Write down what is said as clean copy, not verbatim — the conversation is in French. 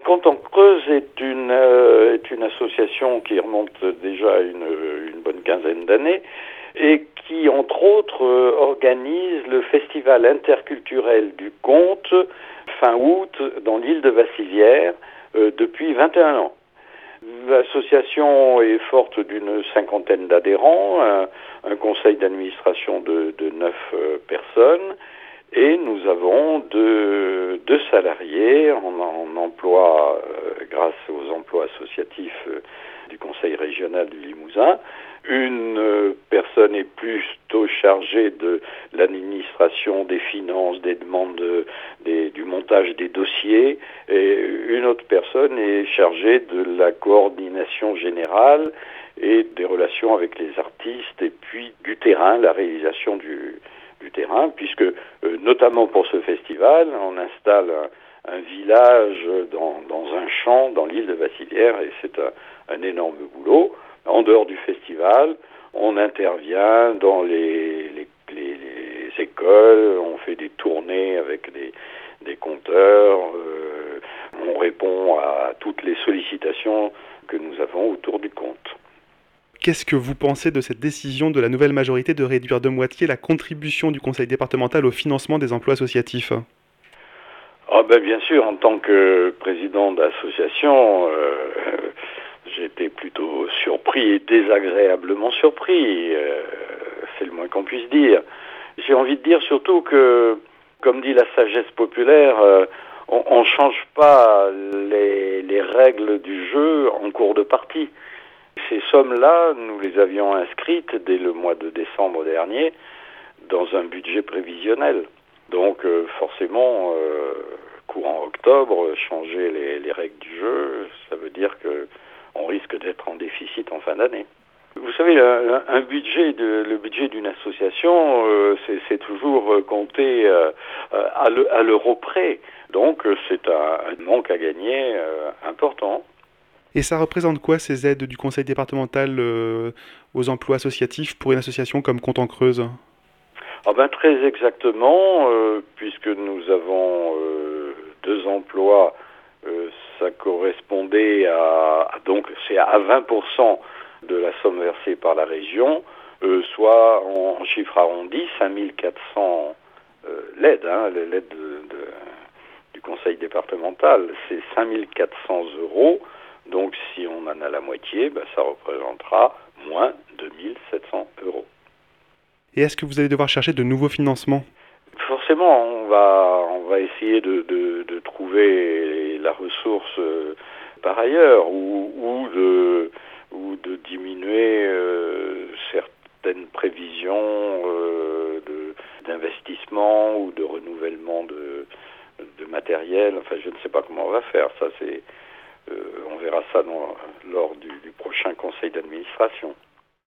Compte en Creuse est une association qui remonte déjà à une bonne quinzaine d'années et qui, entre autres, organise le festival interculturel du conte fin août dans l'île de Vassivière depuis 21 ans. L'association est forte d'une cinquantaine d'adhérents, un conseil d'administration de 9 personnes. Et nous avons deux salariés en emploi grâce aux emplois associatifs du Conseil régional du Limousin. Une personne est plutôt chargée de l'administration des finances, des demandes, du montage des dossiers. Et une autre personne est chargée de la coordination générale et des relations avec les artistes et puis du terrain, la réalisation du terrain, puisque notamment pour ce festival, on installe un village dans un champ dans l'île de Vassivière et c'est un énorme boulot. En dehors du festival, on intervient dans les écoles, on fait des tournées avec des conteurs, on répond à toutes les sollicitations que nous avons autour du conte. Qu'est-ce que vous pensez de cette décision de la nouvelle majorité de réduire de moitié la contribution du conseil départemental au financement des emplois associatifs ? Bien sûr, en tant que président d'association, j'étais plutôt surpris et désagréablement surpris, c'est le moins qu'on puisse dire. J'ai envie de dire surtout que, comme dit la sagesse populaire, on ne change pas les règles du jeu en cours de partie. Ces sommes-là, nous les avions inscrites dès le mois de décembre dernier dans un budget prévisionnel. Donc forcément, courant octobre, changer les règles du jeu, ça veut dire qu'on risque d'être en déficit en fin d'année. Vous savez, le budget d'une association, c'est toujours compté à l'euro près. Donc c'est un manque à gagner important. Et ça représente quoi ces aides du conseil départemental aux emplois associatifs pour une association comme Compte en Creuse ? Très exactement, puisque nous avons 2 emplois, ça correspondait donc c'est à 20% de la somme versée par la région, soit en chiffre arrondi 5400 l'aide, l'aide du conseil départemental, c'est 5400 €. Donc si on en a la moitié, ça représentera moins de 1700 €. Et est-ce que vous allez devoir chercher de nouveaux financements ? Forcément, on va essayer de trouver la ressource par ailleurs ou de diminuer certaines prévisions d'investissement ou de renouvellement de matériel. Enfin, je ne sais pas comment on va faire. Ça, on verra ça lors du prochain conseil d'administration.